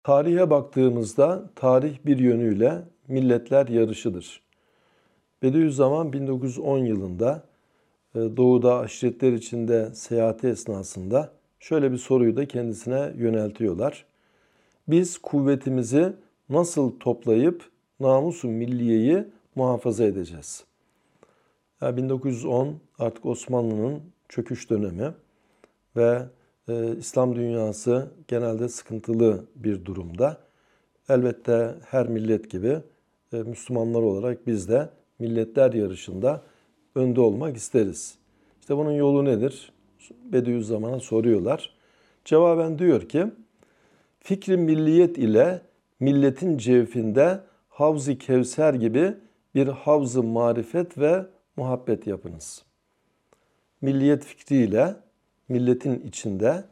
Tarihe baktığımızda tarih bir yönüyle milletler yarışıdır. Bediüzzaman 1910 yılında Doğu'da aşiretler içinde seyahati esnasında şöyle bir soruyu da kendisine yöneltiyorlar. Biz kuvvetimizi nasıl toplayıp namus-u milliyeyi muhafaza edeceğiz? Yani 1910 artık Osmanlı'nın çöküş dönemi ve İslam dünyası genelde sıkıntılı bir durumda. Elbette her millet gibi Müslümanlar olarak biz de milletler yarışında önde olmak isteriz. İşte bunun yolu nedir? Bediüzzaman'a soruyorlar. Cevaben diyor ki, fikri milliyet ile milletin cevfinde Havz-ı Kevser gibi bir havz-ı marifet ve muhabbet yapınız. Milliyet fikriyle milletin içinde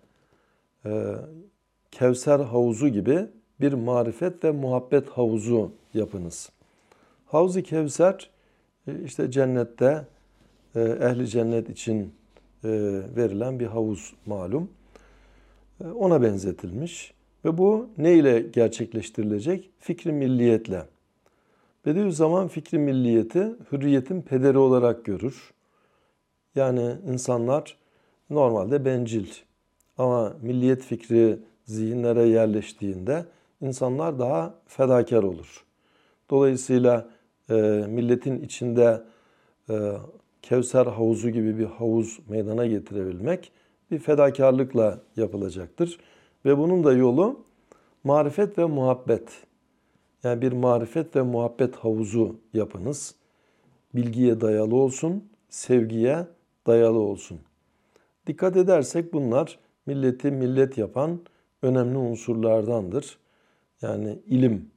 Kevser havuzu gibi bir marifet ve muhabbet havuzu yapınız. Havz-ı Kevser işte cennette ehli cennet için verilen bir havuz malum. Ona benzetilmiş ve bu ne ile gerçekleştirilecek? Fikri milliyetle. Bediüzzaman fikri milliyeti hürriyetin pederi olarak görür. Yani insanlar normalde bencil ama milliyet fikri zihinlere yerleştiğinde insanlar daha fedakar olur. Dolayısıyla milletin içinde Kevser havuzu gibi bir havuz meydana getirebilmek bir fedakarlıkla yapılacaktır. Ve bunun da yolu marifet ve muhabbet. Yani bir marifet ve muhabbet havuzu yapınız. Bilgiye dayalı olsun, sevgiye dayalı olsun. Dikkat edersek bunlar milleti millet yapan önemli unsurlardandır. Yani ilim,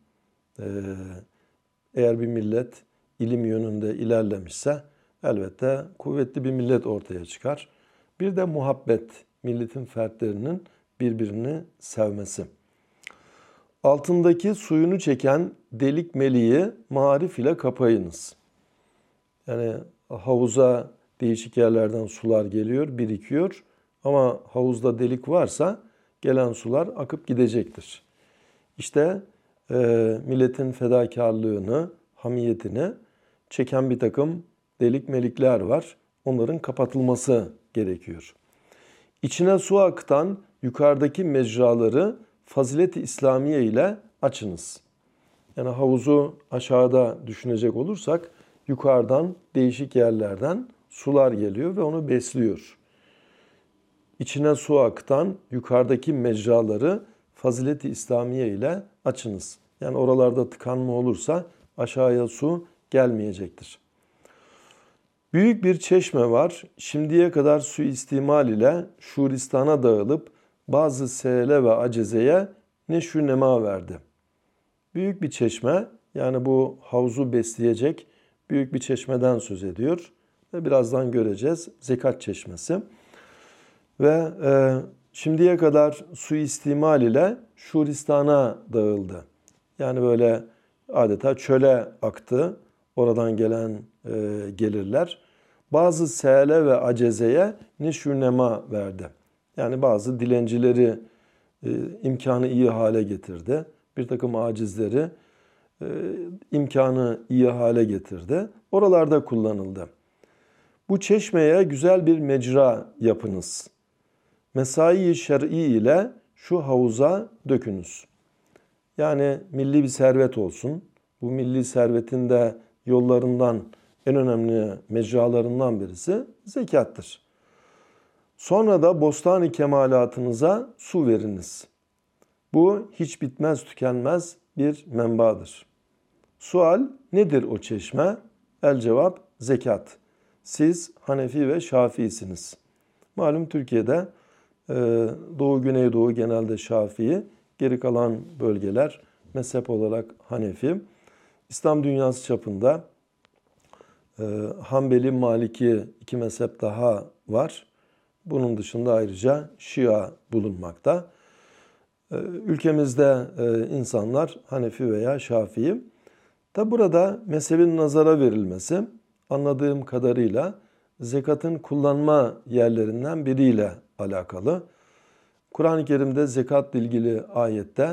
eğer bir millet ilim yönünde ilerlemişse elbette kuvvetli bir millet ortaya çıkar. Bir de muhabbet, milletin fertlerinin birbirini sevmesi. Altındaki suyunu çeken delik meliği marif ile kapayınız. Yani havuza değişik yerlerden sular geliyor, birikiyor. Ama havuzda delik varsa gelen sular akıp gidecektir. İşte milletin fedakarlığını, hamiyetini çeken bir takım delik melikler var. Onların kapatılması gerekiyor. İçine su akıtan yukarıdaki mecraları fazilet-i İslamiye ile açınız. Yani havuzu aşağıda düşünecek olursak yukarıdan değişik yerlerden sular geliyor ve onu besliyor. İçine su akıtan yukarıdaki mecraları fazilet-i İslamiye ile açınız. Yani oralarda tıkanma olursa aşağıya su gelmeyecektir. Büyük bir çeşme var. Şimdiye kadar suistimal ile Şuristan'a dağılıp bazı seyle ve acezeye neşü nema verdi. Büyük bir çeşme, yani bu havuzu besleyecek büyük bir çeşmeden söz ediyor. Ve birazdan göreceğiz. Zekat çeşmesi. Ve şimdiye kadar suistimal ile Şuristan'a dağıldı. Yani böyle adeta çöle aktı. Oradan gelen gelirler. Bazı seyle ve acezeye neşünema verdi. Yani bazı dilencileri imkanı iyi hale getirdi. Bir takım acizleri imkanı iyi hale getirdi. Oralarda kullanıldı. Bu çeşmeye güzel bir mecra yapınız. Mesai-i şer'i ile şu havuza dökünüz. Yani milli bir servet olsun. Bu milli servetin de yollarından, en önemli mecralarından birisi zekattır. Sonra da bostan-ı kemalatınıza su veriniz. Bu hiç bitmez tükenmez bir menbadır. Sual, nedir o çeşme? El cevap, zekat. Siz Hanefi ve Şafii'siniz. Malum Türkiye'de Doğu, Güneydoğu genelde Şafii, geri kalan bölgeler mezhep olarak Hanefi. İslam dünyası çapında Hanbeli, Maliki iki mezhep daha var. Bunun dışında ayrıca Şia bulunmakta. Ülkemizde insanlar Hanefi veya Şafii. Tabi burada mezhebin nazara verilmesi anladığım kadarıyla zekatın kullanma yerlerinden biriyle alakalı. Kur'an-ı Kerim'de zekatla ilgili ayette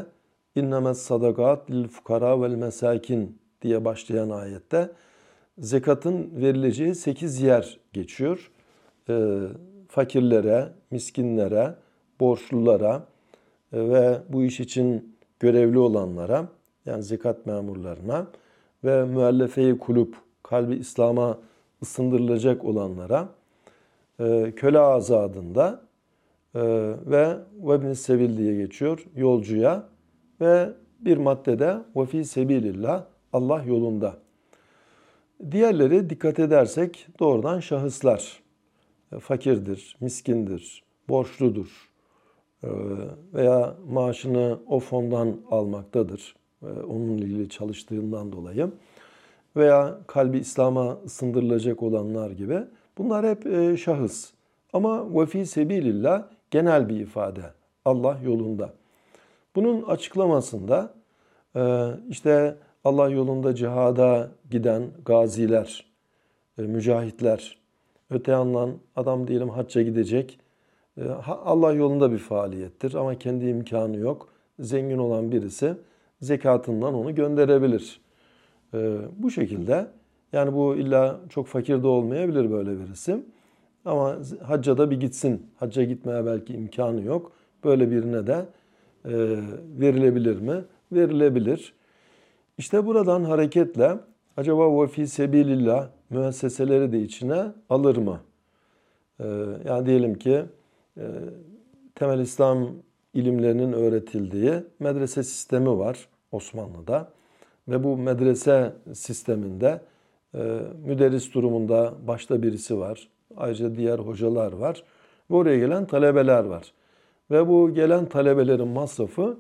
İnnemes sadakat lil fukara vel mesakin diye başlayan ayette zekatın verileceği 8 yer geçiyor. Fakirlere, miskinlere, borçlulara ve bu iş için görevli olanlara, yani zekat memurlarına ve müellefe-i kulüp, kalbi İslam'a ısındırılacak olanlara, köle azadında ve vebni sebil diye geçiyor, yolcuya ve bir maddede ve fî sebilillah, Allah yolunda. Diğerleri dikkat edersek doğrudan şahıslar, fakirdir, miskindir, borçludur veya maaşını o fondan almaktadır, onunla ilgili çalıştığından dolayı veya kalbi İslam'a ısındırılacak olanlar gibi. Bunlar hep şahıs. Ama ve fî sebilillah genel bir ifade. Allah yolunda. Bunun açıklamasında işte Allah yolunda cihada giden gaziler, mücahitler, öte yandan adam diyelim hacca gidecek. Allah yolunda bir faaliyettir ama kendi imkanı yok. Zengin olan birisi zekatından onu gönderebilir. Bu şekilde, yani bu illa çok fakir de olmayabilir böyle birisi. Ama hacca da bir gitsin. Hacca gitmeye belki imkanı yok. Böyle birine de verilebilir mi? Verilebilir. İşte buradan hareketle acaba ve fî sebilillah müesseseleri de içine alır mı? Yani diyelim ki temel İslam ilimlerinin öğretildiği medrese sistemi var Osmanlı'da. Ve bu medrese sisteminde müderris durumunda başta birisi var. Ayrıca diğer hocalar var. Ve oraya gelen talebeler var. Ve bu gelen talebelerin masrafı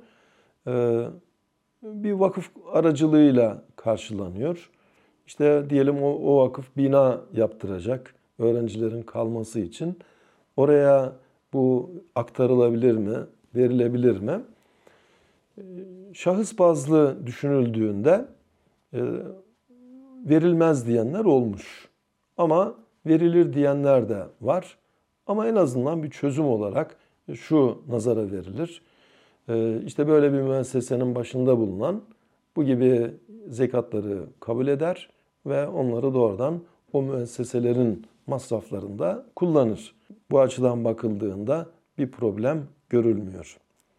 bir vakıf aracılığıyla karşılanıyor. İşte diyelim o vakıf bina yaptıracak öğrencilerin kalması için. Oraya bu aktarılabilir mi, verilebilir mi? Şahıs bazlı düşünüldüğünde verilmez diyenler olmuş. Ama verilir diyenler de var. Ama en azından bir çözüm olarak şu nazara verilir. İşte böyle bir müessesenin başında bulunan bu gibi zekatları kabul eder ve onları doğrudan o müesseselerin masraflarında kullanır. Bu açıdan bakıldığında bir problem görülmüyor.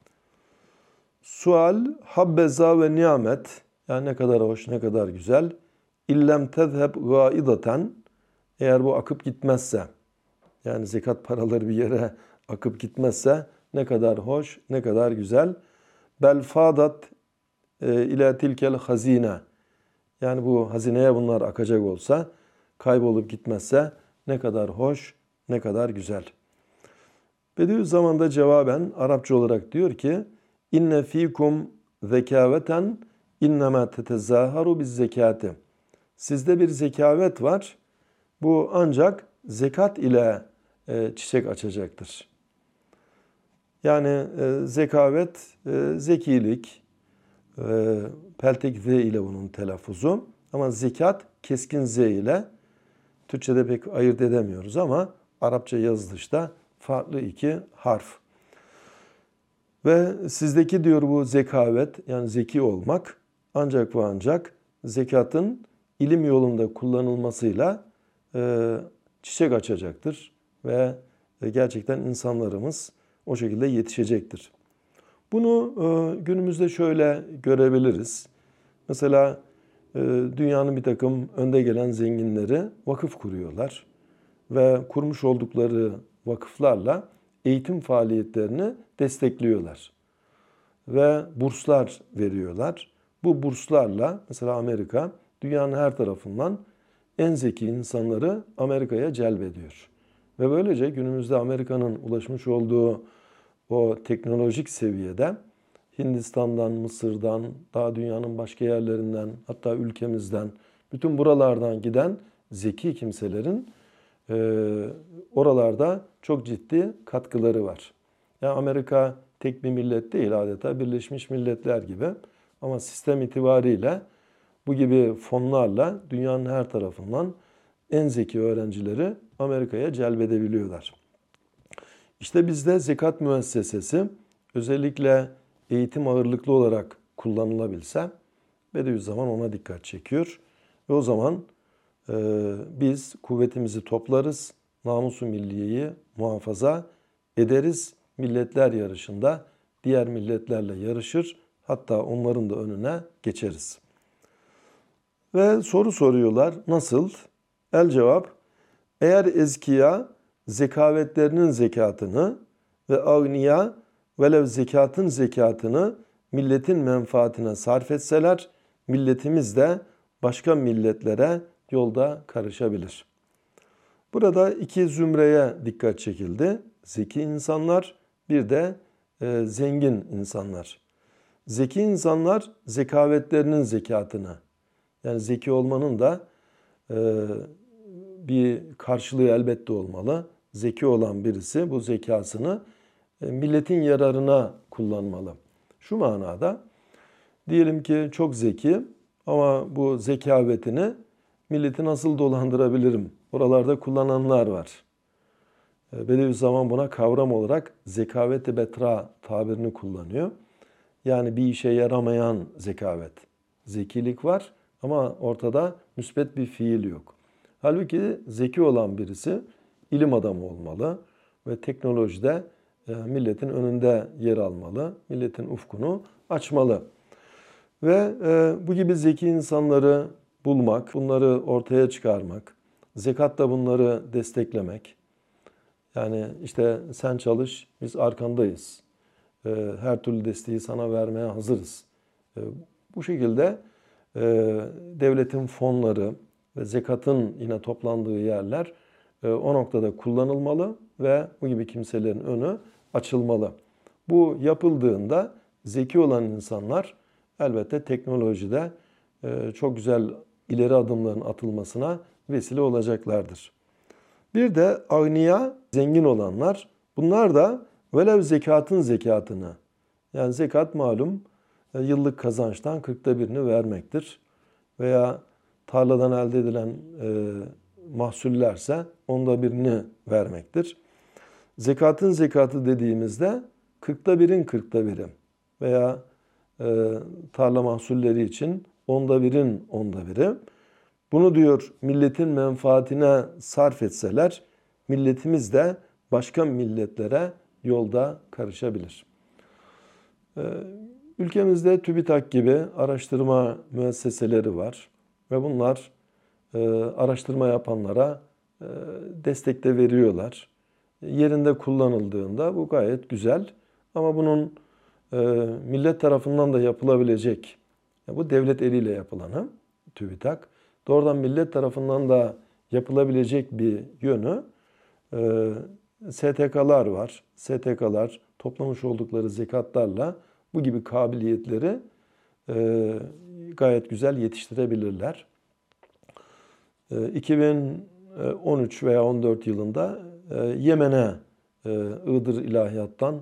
Sual, habbeza ve nimet, yani ne kadar hoş, ne kadar güzel. İllem tezheb gâidaten, eğer bu akıp gitmezse, yani zekat paraları bir yere akıp gitmezse ne kadar hoş, ne kadar güzel. Bel fadat ila tilkel hazine, yani bu hazineye bunlar akacak olsa, kaybolup gitmezse ne kadar hoş, ne kadar güzel. Bediüzzaman cevaben Arapça olarak diyor ki, İnne fikum zekaveten innema tetezzaharu biz zekati. Sizde bir zekavet var. Bu ancak zekat ile çiçek açacaktır. Yani zekavet, zekilik, peltek Z ile bunun telaffuzu. Ama zekat keskin Z ile, Türkçe'de pek ayırt edemiyoruz ama Arapça yazılışta farklı iki harf. Ve sizdeki diyor bu zekavet, yani zeki olmak ancak ve ancak zekatın ilim yolunda kullanılmasıyla çiçek açacaktır. Ve gerçekten insanlarımız o şekilde yetişecektir. Bunu günümüzde şöyle görebiliriz. Mesela dünyanın bir takım önde gelen zenginleri vakıf kuruyorlar. Ve kurmuş oldukları vakıflarla eğitim faaliyetlerini destekliyorlar. Ve burslar veriyorlar. Bu burslarla mesela Amerika dünyanın her tarafından en zeki insanları Amerika'ya celbediyor. Ve böylece günümüzde Amerika'nın ulaşmış olduğu o teknolojik seviyede Hindistan'dan, Mısır'dan, daha dünyanın başka yerlerinden, hatta ülkemizden, bütün buralardan giden zeki kimselerin oralarda çok ciddi katkıları var. Yani Amerika tek bir millet değil, adeta Birleşmiş Milletler gibi. Ama sistem itibariyle bu gibi fonlarla dünyanın her tarafından en zeki öğrencileri Amerika'ya celbedebiliyorlar. İşte bizde zekat müessesesi özellikle eğitim ağırlıklı olarak kullanılabilse Bediüzzaman ona dikkat çekiyor. Ve o zaman biz kuvvetimizi toplarız, namus-u milliyeyi muhafaza ederiz. Milletler yarışında diğer milletlerle yarışır, hatta onların da önüne geçeriz. Ve soru soruyorlar. Nasıl? El cevap, eğer ezkiya zekavetlerinin zekatını ve agniya velev zekatın zekatını milletin menfaatine sarf etseler, milletimiz de başka milletlere yolda karışabilir. Burada iki zümreye dikkat çekildi. Zeki insanlar, bir de zengin insanlar. Zeki insanlar zekavetlerinin zekatını, yani zeki olmanın da bir karşılığı elbette olmalı. Zeki olan birisi bu zekasını milletin yararına kullanmalı. Şu manada, diyelim ki çok zeki ama bu zekavetini milleti nasıl dolandırabilirim? Oralarda kullananlar var. Bediüzzaman buna kavram olarak zekavet-i betra tabirini kullanıyor. Yani bir işe yaramayan zekavet. Zekilik var ama ortada müsbet bir fiil yok. Halbuki zeki olan birisi ilim adamı olmalı ve teknolojide milletin önünde yer almalı, milletin ufkunu açmalı. Ve bu gibi zeki insanları bulmak, bunları ortaya çıkarmak, zekatla bunları desteklemek. Yani işte sen çalış, biz arkandayız. Her türlü desteği sana vermeye hazırız. Bu şekilde devletin fonları ve zekatın yine toplandığı yerler o noktada kullanılmalı ve bu gibi kimselerin önü açılmalı. Bu yapıldığında zeki olan insanlar elbette teknolojide çok güzel ileri adımların atılmasına vesile olacaklardır. Bir de agniya, zengin olanlar, bunlar da velev zekatın zekatını, yani zekat malum yıllık kazançtan 1/40'ını vermektir. Veya tarladan elde edilen mahsullerse 1/10'ını vermektir. Zekatın zekatı dediğimizde 1/40'ın 1/40'ı veya tarla mahsulleri için 1/10'ın 1/10'ı. Bunu diyor milletin menfaatine sarf etseler, milletimiz de başka milletlere yolda karışabilir. Ülkemizde TÜBİTAK gibi araştırma müesseseleri var ve bunlar araştırma yapanlara destek de veriyorlar. Yerinde kullanıldığında bu gayet güzel ama bunun millet tarafından da yapılabilecek, bu devlet eliyle yapılanı TÜBİTAK, doğrudan millet tarafından da yapılabilecek bir yönü STK'lar var. STK'lar toplamış oldukları zekatlarla bu gibi kabiliyetleri gayet güzel yetiştirebilirler. 2013 veya 14 yılında Yemen'e Iğdır İlahiyat'tan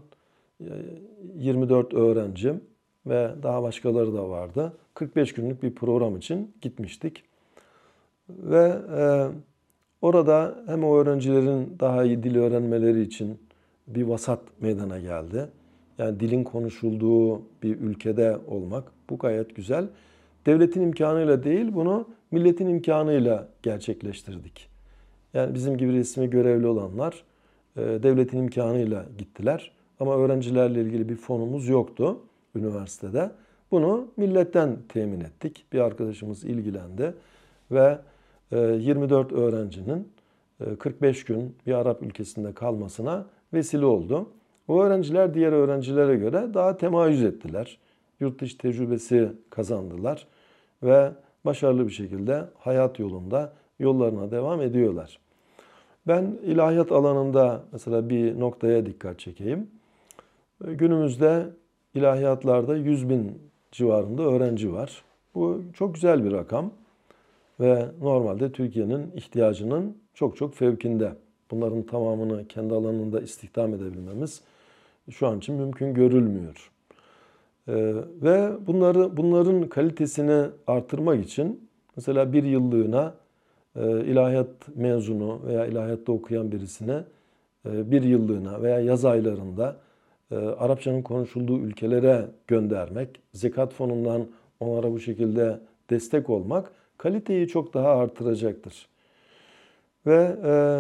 24 öğrenci ve daha başkaları da vardı. 45 günlük bir program için gitmiştik. Ve orada hem o öğrencilerin daha iyi dil öğrenmeleri için bir vasat meydana geldi. Yani dilin konuşulduğu bir ülkede olmak bu gayet güzel. Devletin imkanıyla değil, bunu milletin imkanıyla gerçekleştirdik. Yani bizim gibi resmi görevli olanlar devletin imkanıyla gittiler. Ama öğrencilerle ilgili bir fonumuz yoktu üniversitede. Bunu milletten temin ettik. Bir arkadaşımız ilgilendi ve 24 öğrencinin 45 gün bir Arap ülkesinde kalmasına vesile oldu. O öğrenciler diğer öğrencilere göre daha temayüz ettiler. Yurt dışı tecrübesi kazandılar ve başarılı bir şekilde hayat yolunda yollarına devam ediyorlar. Ben ilahiyat alanında mesela bir noktaya dikkat çekeyim. Günümüzde ilahiyatlarda 100.000 civarında öğrenci var. Bu çok güzel bir rakam ve normalde Türkiye'nin ihtiyacının çok çok fevkinde. Bunların tamamını kendi alanında istihdam edebilmemiz şu an için mümkün görülmüyor. Ve bunların kalitesini artırmak için mesela bir yıllığına ilahiyat mezunu veya ilahiyatta okuyan birisine bir yıllığına veya yaz aylarında Arapçanın konuşulduğu ülkelere göndermek, zekat fonundan onlara bu şekilde destek olmak kaliteyi çok daha artıracaktır. Ve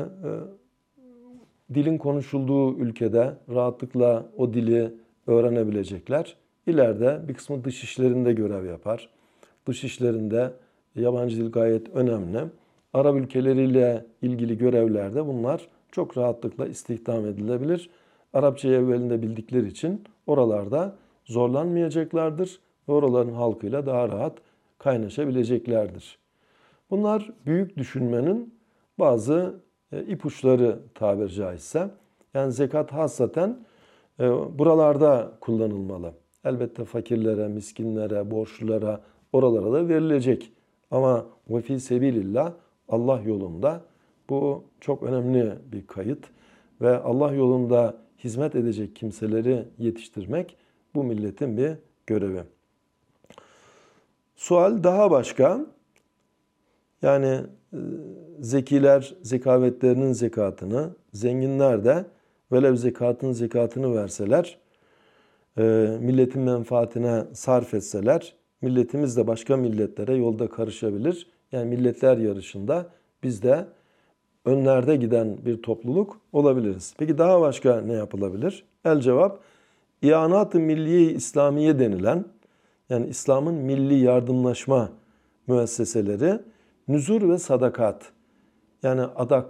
dilin konuşulduğu ülkede rahatlıkla o dili öğrenebilecekler. İleride bir kısmı dış işlerinde görev yapar. Dış işlerinde yabancı dil gayet önemli. Arap ülkeleriyle ilgili görevlerde bunlar çok rahatlıkla istihdam edilebilir. Arapçayı evvelinde bildikleri için oralarda zorlanmayacaklardır ve oraların halkıyla daha rahat kaynaşabileceklerdir. Bunlar büyük düşünmenin bazı ipuçları tabiri caizse. Yani zekat hassaten buralarda kullanılmalı. Elbette fakirlere, miskinlere, borçlulara, oralara da verilecek. Ama ve fî sebilillah, Allah yolunda bu çok önemli bir kayıt. Ve Allah yolunda hizmet edecek kimseleri yetiştirmek bu milletin bir görevi. Sual daha başka. Yani zekiler zekavetlerinin zekatını, zenginler de velev zekatın zekatını verseler, milletin menfaatine sarf etseler, milletimiz de başka milletlere yolda karışabilir. Yani milletler yarışında biz de önlerde giden bir topluluk olabiliriz. Peki daha başka ne yapılabilir? El cevap, İanat-ı Milliye-i İslamiye denilen, yani İslam'ın milli yardımlaşma müesseseleri, nüzur ve sadakat, yani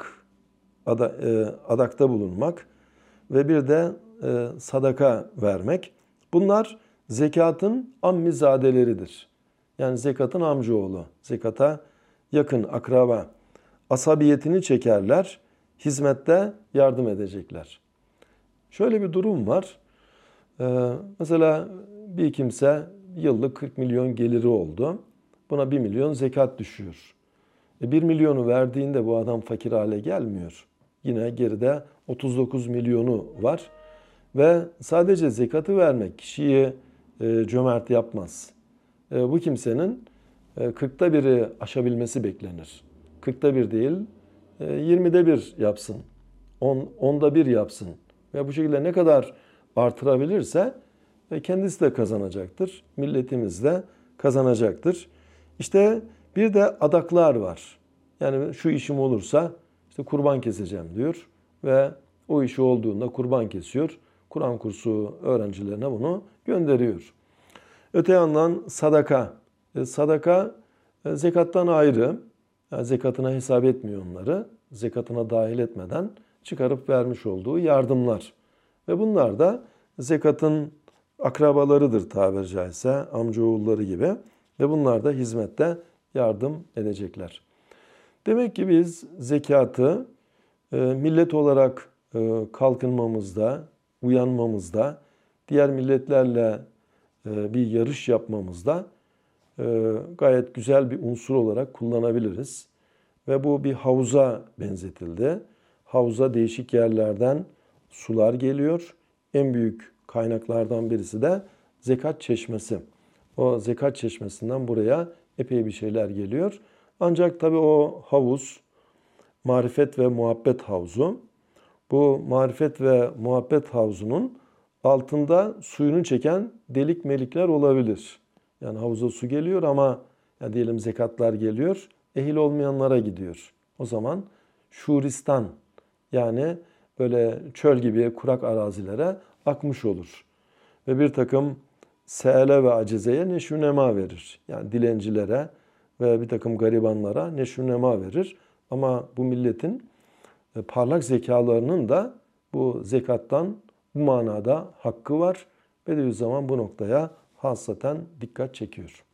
adakta bulunmak ve bir de sadaka vermek. Bunlar zekatın ammizadeleridir. Yani zekatın amcaoğlu, zekata yakın akraba, asabiyetini çekerler, hizmette yardım edecekler. Şöyle bir durum var. Mesela bir kimse yıllık 40 milyon geliri oldu. Buna 1 milyon zekat düşüyor. 1 milyonu verdiğinde bu adam fakir hale gelmiyor. Yine geride 39 milyonu var. Ve sadece zekatı vermek kişiyi cömert yapmaz. Bu kimsenin 40'ta biri aşabilmesi beklenir. 40'ta bir değil, 20'de bir yapsın. 10'da bir yapsın. Ve bu şekilde ne kadar artırabilirse kendisi de kazanacaktır. Milletimiz de kazanacaktır. İşte bir de adaklar var. Yani şu işim olursa işte kurban keseceğim diyor ve o işi olduğunda kurban kesiyor. Kur'an kursu öğrencilerine bunu gönderiyor. Öte yandan sadaka. Sadaka zekattan ayrı. Yani zekatına hesap etmiyor onları. Zekatına dahil etmeden çıkarıp vermiş olduğu yardımlar. Ve bunlar da zekatın akrabalarıdır tabiri caizse, amcaoğulları gibi. Ve bunlar da hizmette yardım edecekler. Demek ki biz zekatı millet olarak kalkınmamızda, uyanmamızda, diğer milletlerle bir yarış yapmamızda gayet güzel bir unsur olarak kullanabiliriz. Ve bu bir havuza benzetildi. Havuza değişik yerlerden sular geliyor. En büyük kaynaklardan birisi de zekat çeşmesi. O zekat çeşmesinden buraya epey bir şeyler geliyor. Ancak tabii o havuz, marifet ve muhabbet havuzu. Bu marifet ve muhabbet havuzunun altında suyunu çeken delik melikler olabilir. Yani havuza su geliyor ama ya diyelim zekatlar geliyor, ehil olmayanlara gidiyor. O zaman şuristan, yani böyle çöl gibi kurak arazilere akmış olur. Ve bir takım seele ve acizeye neşv-i nema verir. Yani dilencilere ve bir takım garibanlara neşv-i nema verir. Ama bu milletin parlak zekalarının da bu zekattan bu manada hakkı var. Bediüzzaman bu noktaya hasaten dikkat çekiyor.